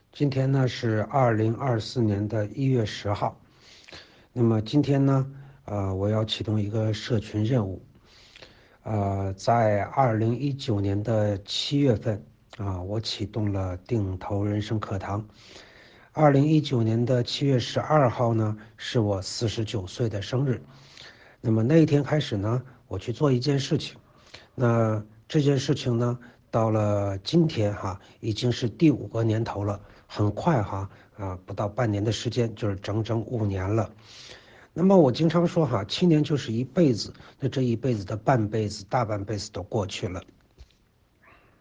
今天呢是2024年的1月10号。那么今天呢，我要启动一个社群任务。在2019年的7月份我启动了定投人生课堂。2019年的7月12号呢，是我49岁的生日。那么那一天开始呢，我去做一件事情。那这件事情呢，到了今天已经是第5个年头了，很快不到半年的时间，就是整整5年了。那么我经常说7年就是一辈子，那这一辈子的半辈子、大半辈子都过去了。